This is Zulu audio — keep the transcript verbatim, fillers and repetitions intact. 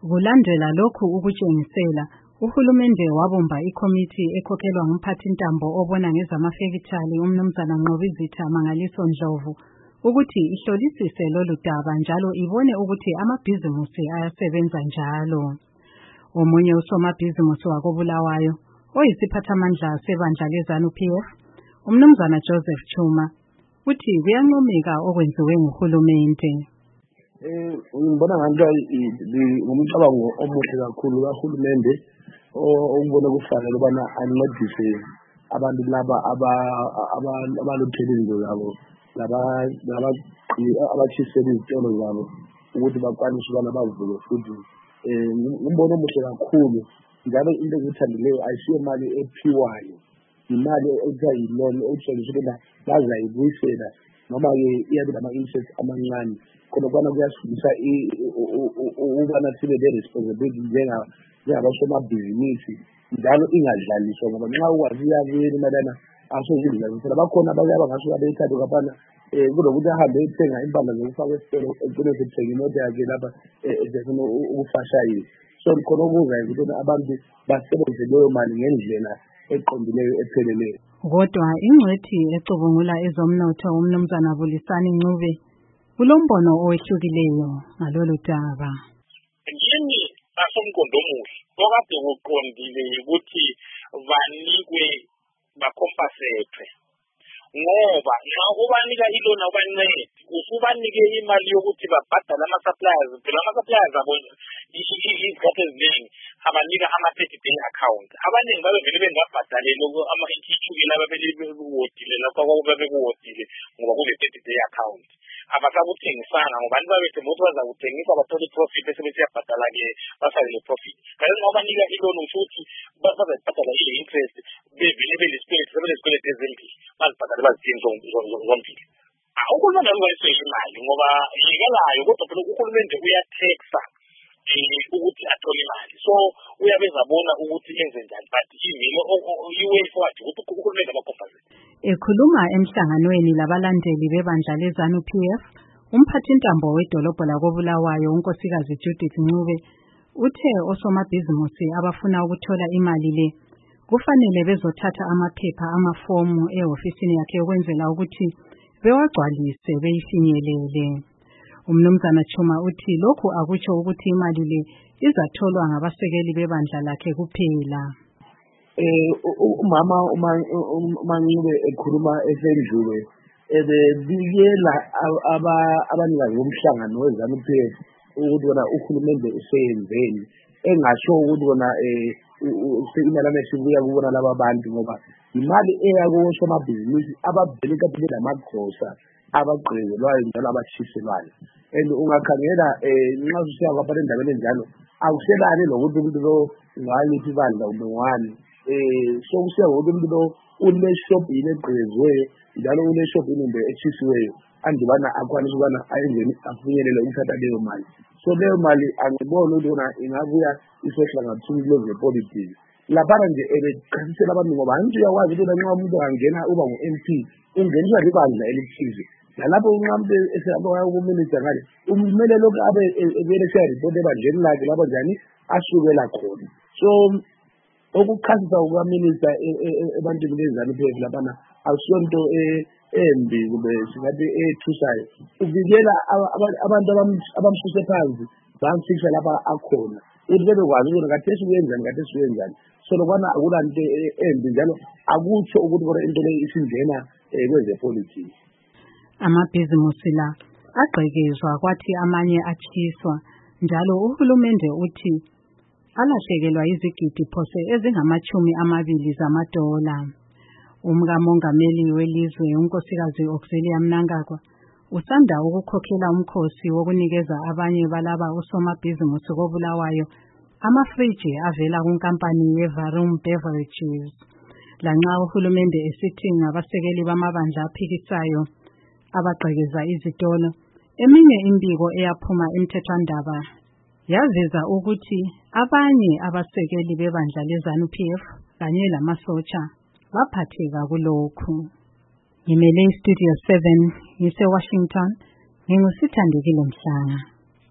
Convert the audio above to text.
Kulandela lokhu ukutshengisela, uhulumende wabumba ikomiti ekhokhelwa ngumphathintambo obona ngezamafekithali umnumzana Nqobizitha Mangaliso Ndlovu ukuthi ihlolisise lolu daba njalo ibone ukuthi amabhizimusi ayasebenza njalo. Omunye usomabhizimusi wakoBulawayo oyisiphathamandla sebandla leZANU-P F, umnumzana Joseph Chuma, uthi kuyanqomeka okwenziwe nguhulumende. Eh ngibona ngathi ngumcabango omuhle kakhulu kahulumende okubona kufanele ubana ancedise abantu laba abaluthelile labo laba laba abachisela izitolo zabo ukuthi bakwanise ubana bavule futhi eh ngumbono omuhle kakhulu njalo into engithandileyo ayisiyo imali ephiwayo, imali ekuthiwa yi-loan etshengisa ukuthi bazayibuyisela noma ke iyabe nama-interest amancane khona ukubana kuyasifundisa ukubana sibe le-responsibility njengabasomabhizinisi njalo ingadlaliswa ngoba nxa ukwazi iyabuyela imalana asozidlalisela. Bakhona abanye abangasuka beyithathe ngapana um kulokuthi ahambe ethenga impahla zokufaka esitolo egcine sethenga imoto yakhe lapha esefuna ukufashayisa. So khona okuzayo ukuthi abantu basebenzise leyo mali ngendlela eqondileyo epheleleyo. Kodwa ingcwethi ecubungula ezomnotho umnumzana Bulisani Ncube kulombono owehlukileyo ngalolu daba. Yini asomqondo omuhle okade kuqondile ukuthi banikwe bakompasethwe ngoba nxa ubanika ilona ubancede usubanike imali yokuthi babhadala ama-suppliers phela ama-suppliers abo izikhathi eziningi abanika ama-thirty day account. Abaningi babevele bengabhadaleli ama-itshukela babele bekuwodile lapho babekuwodile ngoba kule-thirty day account. Abasakuthengisanga ngoba abantu babethe ukuthi bazakuthengisa bathole i-profit bese besiyabhadala-ke basale profit. Kanti nxa ubanika iloni usho ukuthi bazayibhadala ile-interest bevele belesikweletu sebelesikweletu ezimbili bazibhadale bazidingi zombili. Uhulumende alubayisele imali ngoba yikelayo kodwa phela uhulumende uyathexa ukuthi athole imali, so uyabezabona ukuthi enze njani but imilo i-way forward ukuthi uhulumende abakompasele. Ekhuluma emhlanganweni labalandeli bebandla leZANU-P F, umphathintambo wedolobho lakoBulawayo unkosikazi Judith Ncube uthe osomabhizimusi abafuna ukuthola imali le kufanele bezothatha amaphepha amafomu ehofisini yakhe ukwenzela ukuthi bewagcwalise beyifinyelele. Umnumzana Chuma uthi lokhu akutsho ukuthi imali le izatholwa ngabasekeli bebandla lakhe kuphela. Eh umama uMancube ekhuluma esendlule ebebikela abanikazi bomhlangano weZANU-P F ukuthi bona uhulumende useyenzeni engasho ukuthi bona eh imali esibuya kubona laba bantu ngoba imali eyakosho amabhizinisi abavele kaphela lamagrosa abagqekelwayo njalo abashiselwayo. And ungakhangela nxa usiya kwapha endaweni enjalo akuselani lokuthi umuntu lo ngalithi ibandla ube ngwani eh so kusiya ukuthi umuntu lo une shop yini egqeziweyo njalo une shop yini echisiweyo andibana akwanisa ukubana ayenzeni afinyelele ukuthatha leyo mali. So leyo mali angibona ukuthi ingabuya isohlangathini leze politics lapha nje ebechasisela abantu ngoba antu uyakwazi ukuthi nxa umuntu angena uba ngu-M P ungeniswa libandla elithize nalapho unqambe esiyabona ukuminister ngale umele lokho abe ebele siya report ebandleni lakhe lapho njani asukela khona. So okukhasisa ukukaminister ebantwini beZANU-P F lapha awusonto embi kube singathi ethusayo uvikela abantu abamsuse phansi bamfisha lapha akhona ukuthi bebekwazi ukuthi ngathesi kuyenzani ngathesi kuyenzani. So lokwana akulanto embi njalo akutsho ukuthi bona into leyo isingena kwezepolitiki. Amabhizimusi la agqekezwa kwathi amanye achiswa njalo uhulumende uthi alahlekelwa izigidi phose ezingamachumi amabili zamadola. Umkamongameli welizwe unkosikazi Auxilia Mnangagwa usanda ukukhokhela umkhosi wokunikeza abanye balaba osomabhizimusi koBulawayo amafriji avela kunkampani yeVarum Beverages. Lanxa uhulumende esithi ngabasekeli bamabandla aphikisayo abagqekeza izitolo, eminye imbiko eyaphuma emthethwandaba yazeza ukuthi abanye abasekeli bebandla leZANU-P F kanye lamasotsha baphatheka kulokhu. Ngimele iStudio seven ngise Washington, ngingusithandekile Mhlanga.